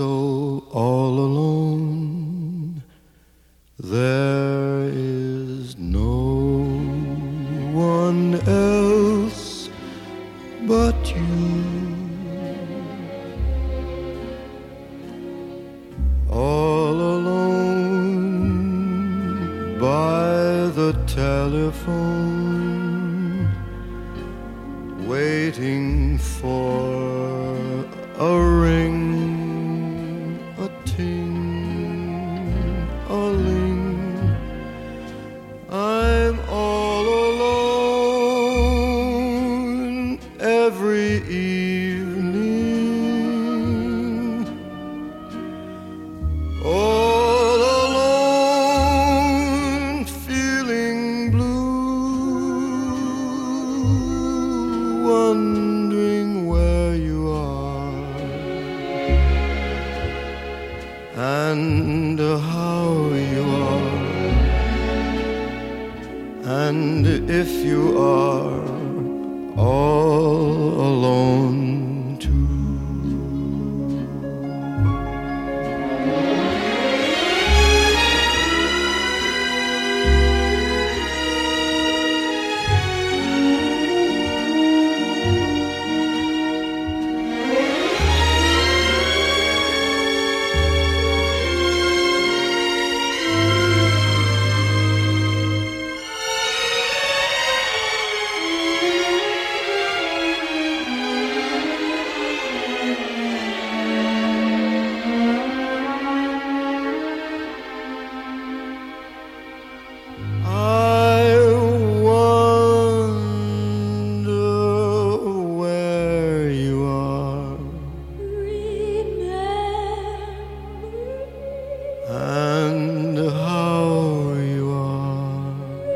so all alone. There is no one else but you. All alone by the telephone, waiting for a ring, a ting, a ling. I'm all alone every evening, all alone feeling blue, wondering where you are and how you are, and if you are all alone too. And how you are,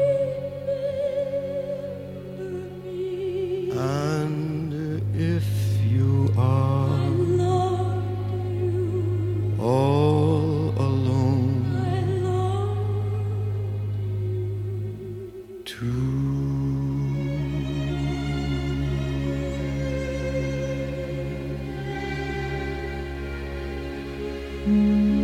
and if you are all alone too.